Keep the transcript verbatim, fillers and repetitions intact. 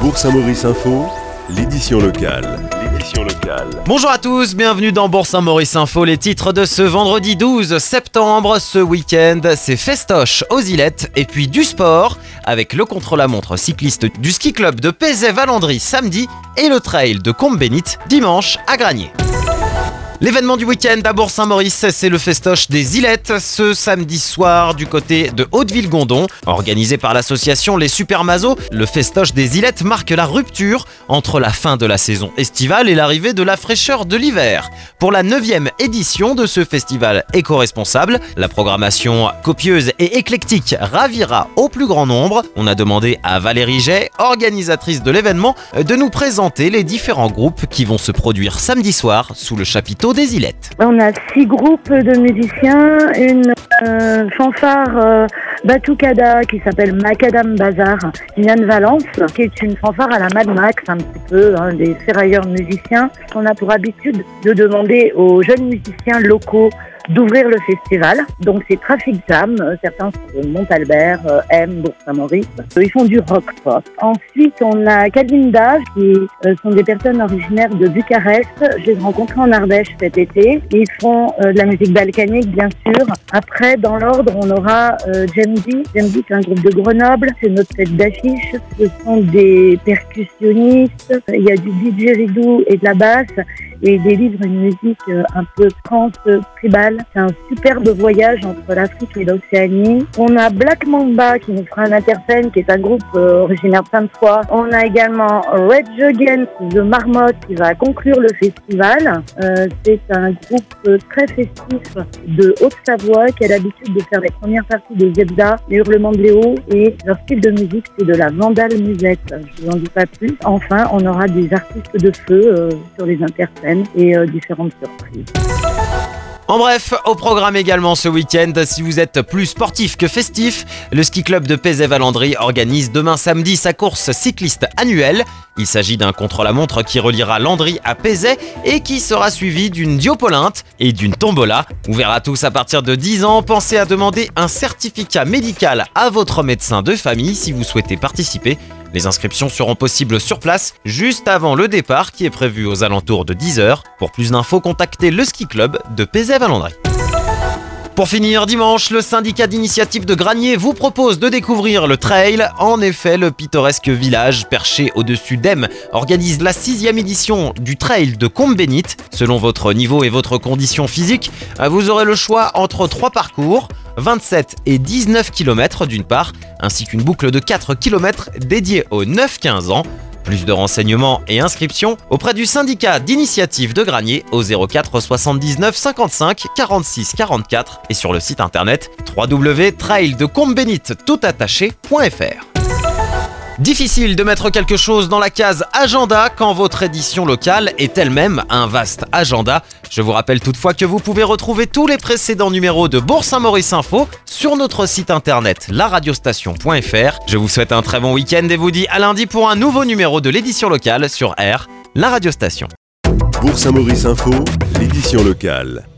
Bourg-Saint-Maurice Info, l'édition locale. L'édition locale. Bonjour à tous, bienvenue dans Bourg-Saint-Maurice Info. Les titres de ce vendredi douze septembre. Ce week-end, c'est festoche aux Ilettes et puis du sport avec le contre-la-montre cycliste du ski club de Pézet-Valandry samedi et le trail de Combe-Bénite dimanche à Granier. L'événement du week-end à Bourg-Saint-Maurice, c'est le festoche des Ilettes, ce samedi soir du côté de Hauteville-Gondon. Organisé par l'association Les Super Mazos, le festoche des Ilettes marque la rupture entre la fin de la saison estivale et l'arrivée de la fraîcheur de l'hiver. Pour la neuvième édition de ce festival éco-responsable, la programmation copieuse et éclectique ravira au plus grand nombre. On a demandé à Valérie Jay, organisatrice de l'événement, de nous présenter les différents groupes qui vont se produire samedi soir sous le chapiteau des Ilettes. On a six groupes de musiciens, une euh, fanfare euh, Batucada qui s'appelle Macadam Bazar, qui vient de Valence, qui est une fanfare à la Mad Max, un petit peu, hein, des ferrailleurs musiciens. On a pour habitude de demander aux jeunes musiciens locaux d'ouvrir le festival. Donc c'est Traffic Jam, certains sont de Montalbert, euh, M, Bourg-Saint-Maurice. Ils font du rock pop. Ensuite, on a Kalinda, qui euh, sont des personnes originaires de Bucarest. Je les ai rencontrés en Ardèche cet été. Ils font euh, de la musique balkanique, bien sûr. Après, dans l'ordre, on aura euh, Jamdi. Jamdi, c'est un groupe de Grenoble. C'est notre tête d'affiche. Ce sont des percussionnistes. Il y a du D J Ridou et de la basse. Et ils délivrent une musique euh, un peu trans-tribale. C'est un superbe voyage entre l'Afrique et l'Océanie. On a Black Mamba qui nous fera un interphone, qui est un groupe euh, originaire de Sainte-Foy. On a également Red Against the Marmotte qui va conclure le festival. Euh, c'est un groupe euh, très festif de Haute-Savoie qui a l'habitude de faire les premières parties des Zebda, les Hurlements de Léo, et leur style de musique c'est de la Vandale musette. Je vous en dis pas plus. Enfin, on aura des artistes de feu euh, sur les interphones et euh, différentes surprises. En bref, au programme également ce week-end, si vous êtes plus sportif que festif, le ski club de Pézet-Valandry organise demain samedi sa course cycliste annuelle. Il s'agit d'un contre-la-montre qui reliera Landry à Pézet et qui sera suivi d'une diopolinte et d'une tombola. Ouvert à tous à partir de dix ans, pensez à demander un certificat médical à votre médecin de famille si vous souhaitez participer. Les inscriptions seront possibles sur place juste avant le départ qui est prévu aux alentours de dix heures. Pour plus d'infos, contactez le ski club de Pézet-Valandry. Pour finir, dimanche, le syndicat d'initiative de Granier vous propose de découvrir le trail. En effet, le pittoresque village perché au-dessus d'Em organise la sixième édition du trail de Combe-Bénite. Selon votre niveau et votre condition physique, vous aurez le choix entre trois parcours, vingt-sept et dix-neuf kilomètres d'une part, ainsi qu'une boucle de quatre kilomètres dédiée aux neuf quinze ans. Plus de renseignements et inscriptions auprès du syndicat d'initiative de Granier au zéro quatre soixante-dix-neuf cinquante-cinq quarante-six quarante-quatre et sur le site internet w w w point trail de combe-bénite tout attaché point f r. Difficile de mettre quelque chose dans la case agenda quand votre édition locale est elle-même un vaste agenda. Je vous rappelle toutefois que vous pouvez retrouver tous les précédents numéros de Bourg-Saint-Maurice Info sur notre site internet la radiostation point f r. Je vous souhaite un très bon week-end et vous dis à lundi pour un nouveau numéro de l'édition locale sur R, la radiostation. Bourg-Saint-Maurice Info, l'édition locale.